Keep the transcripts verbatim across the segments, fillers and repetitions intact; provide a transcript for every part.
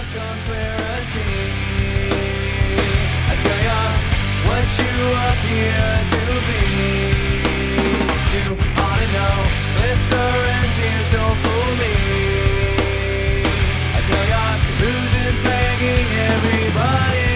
chaos comes clarity. I tell ya what you appear to be. You ought to know, glitter and tears don't fool me. I tell ya, illusions begging everybody.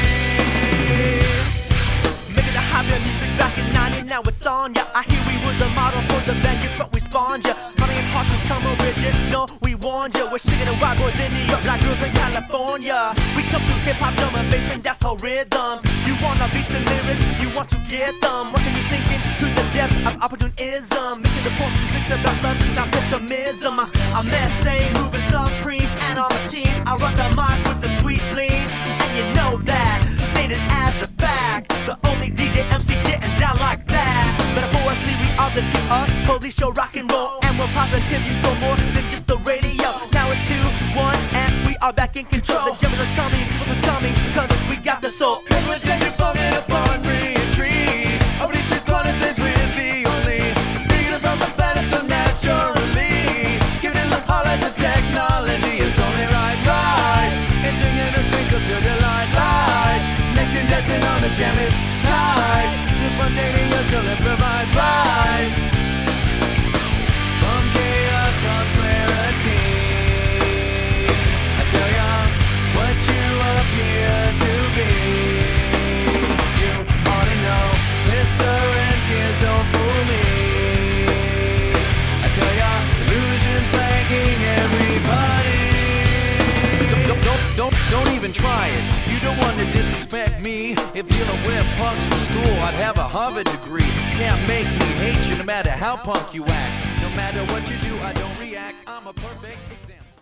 Making the higher music back in ninety, now it's on ya. I hear we were the model for the band, you thought we spawned ya. Funny and hard to come original, we warned ya. We're shaking the white boys in New York like girls in California. We come through hip-hop, drum and bass and dancehall rhythms. You wanna beats and lyrics, you want to get them. What can you sinking to the depth of opportunism? Making the point music's about love, not pessimism. I'm S A, moving supreme, and on my team I run the mic with the sweet lean. And you know that, stated as a fact, the only D J M C getting down like that. Metaphorically, we are the G R police show rock and roll, and we're positivity still more than just the radio. Now it's two, one, and we are back in control. The Gemini's coming, people are coming, cause we got the soul. And we're taking fucking upon retreat. Opening these corners is we're the only. Bringing it from the planet so naturally. Giving it the knowledge of technology. It's only right, right. Entering into space of pure delight, light. Next in destined on the jam is tight. The spontaneous shall improvise, rise. From chaos comes clarity. I tell ya what you appear to be. You ought to know, glitter and tears don't fool me. I tell ya, illusions plaguing everybody. Don't, don't, don't, don't even try it. You don't want to disrespect me. If dealing with punks for school, I'd have a Harvard degree. Can't make me hate you no matter how punk you act. No matter what you do, I don't react. I'm a perfect